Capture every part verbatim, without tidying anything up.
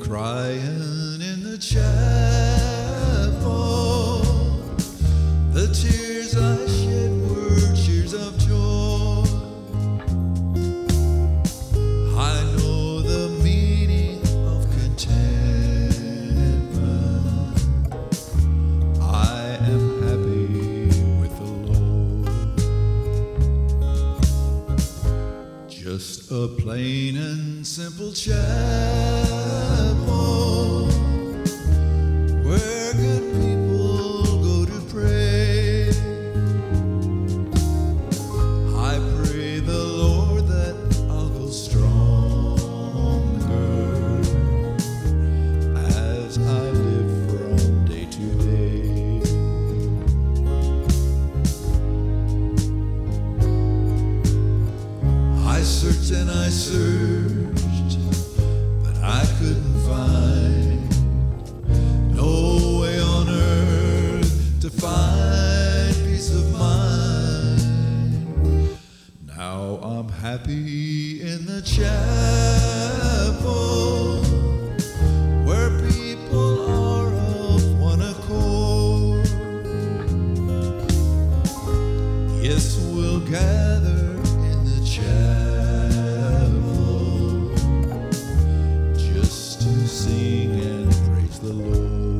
crying in the chapel. The tears I shed were tears of joy. I know the meaning of contentment. I am happy with the Lord. Just a plain and simple chapel where good people go to pray. I pray the Lord that I'll go stronger as I live from day to day. I searched and I searched, but I couldn't find no way on earth to find peace of mind. Now I'm happy in the chapel where people are of one accord. Yes, we'll gather in the chapel just to sing and praise the Lord.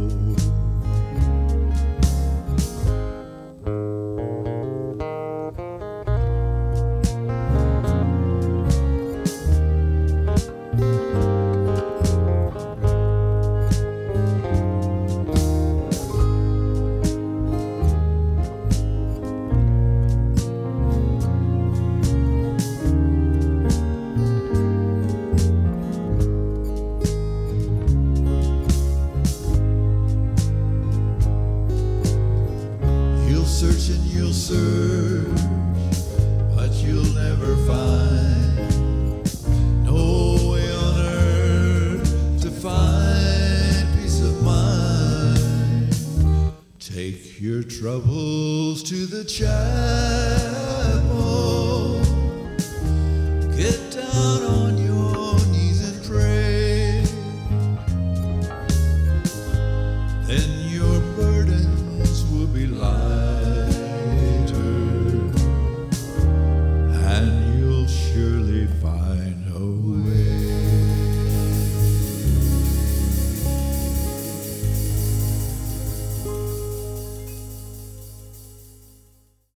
Search and you'll search, but you'll never find no way on earth to find peace of mind. Take your troubles to the chapel.